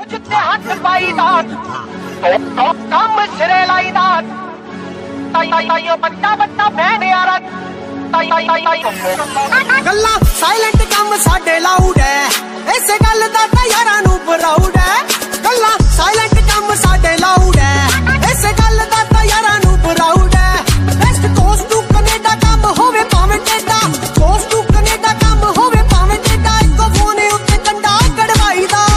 ਜਿੱਤੇ ਹੱਥ ਪਾਈਦਾ ਕੰਮ ਸਿਰੇ ਲਾਈਦਾ ਤਾਈਓ ਬੱਟਾ ਬੱਟਾ ਬਹਿਣਿਆਰਾ ਗੱਲਾਂ ਸਾਇਲੈਂਟ ਕੰਮ ਸਾਡੇ ਲਾਊਡ ਐ ਇਸੇ ਗੱਲ ਦਾ ਤਾਂ ਯਾਰਾਂ